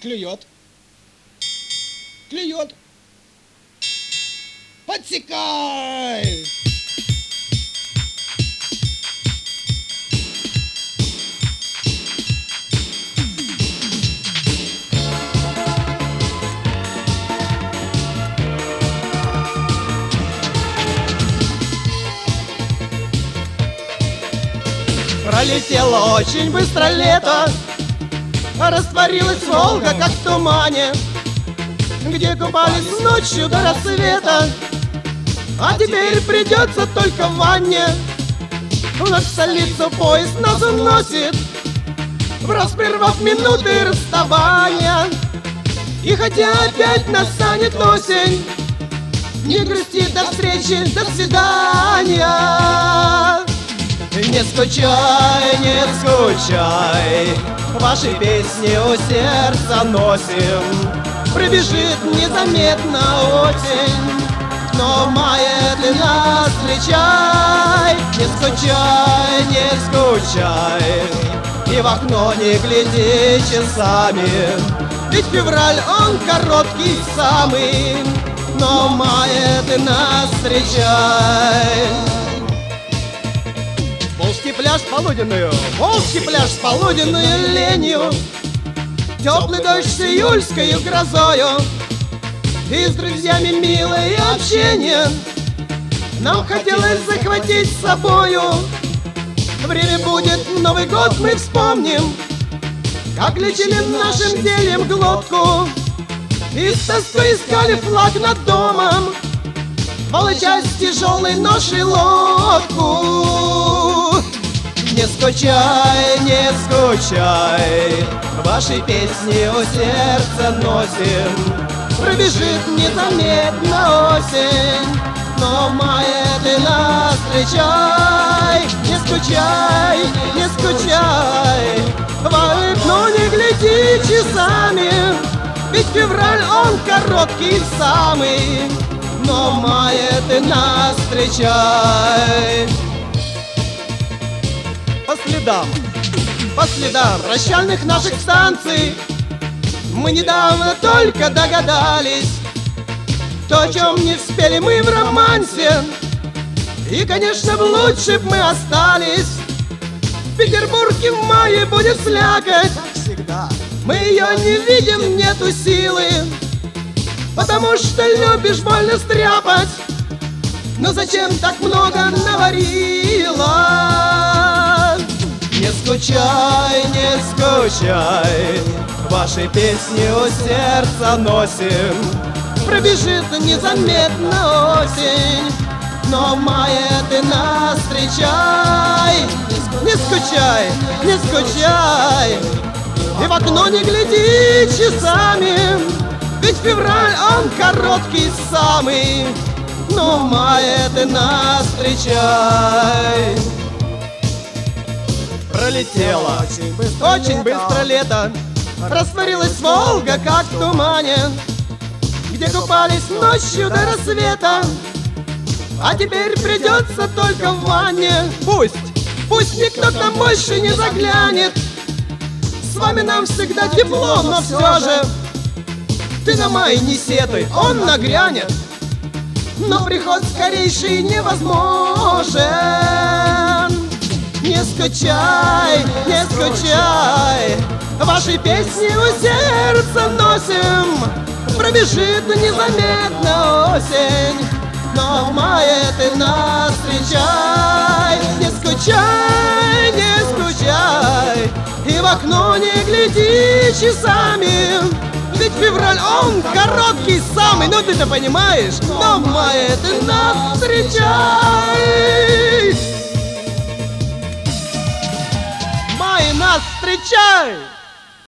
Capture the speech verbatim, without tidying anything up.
Клюет. Клюет. Подсекай! Пролетело очень быстро лето, растворилась Волга, как в тумане, где купались ночью до рассвета. А теперь придется только в ванне. У нас в столицу поезд нас уносит, враз прервав минуты расставания. И хотя опять настанет осень, не грусти, до встречи, до свидания. Не скучай, не скучай, ваши песни у сердца носим. Пробежит незаметно осень, но в мае ты нас встречай. Не скучай, не скучай, и в окно не гляди часами, ведь февраль он короткий самый, но в мае ты нас встречай. Волжский пляж с полуденную, Волжский пляж с полуденную ленью, теплый дождь с июльской грозою, и с друзьями милое общение нам хотелось захватить с собою. Время будет, Новый год мы вспомним, как лечили нашим зельем глотку, и с тоской искали флаг над домом, волочась тяжелой ношей лодку. Не скучай, не скучай, ваши песни у сердца носим. Пробежит незаметно осень, но в мае ты нас встречай. Не скучай, не скучай, в окно не гляди часами, ведь февраль он короткий самый, но в мае ты нас встречай. По следам, по следам прощальных наших станций мы недавно только догадались то, о чем не успели мы в романсе. И, конечно, лучше б мы остались. В Петербурге в мае будет слякоть, мы ее не видим, нету силы, потому что любишь больно стряпать. Но зачем так много наварила? Не скучай, не скучай, ваши песни у сердца носим. Пробежит незаметно осень, но в мае ты нас встречай. Не скучай, не скучай, и в окно не гляди часами, ведь февраль он короткий самый, но в мае ты нас встречай. Пролетело очень быстро лето, растворилась Волга, как в тумане, где купались ночью до рассвета. А теперь придется только в ванне. Пусть, пусть никто к нам больше не заглянет, с вами нам всегда тепло, но все же ты на май не сетуй, он нагрянет, но приход скорейший невозможен. Не скучай, не скучай, ваши песни у сердца носим. Пробежит незаметно осень, но в мае ты нас встречай. Не скучай, не скучай, и в окно не гляди часами, ведь февраль он короткий самый, ну ты-то понимаешь, но в мае ты нас встречай. В мае нас встречай!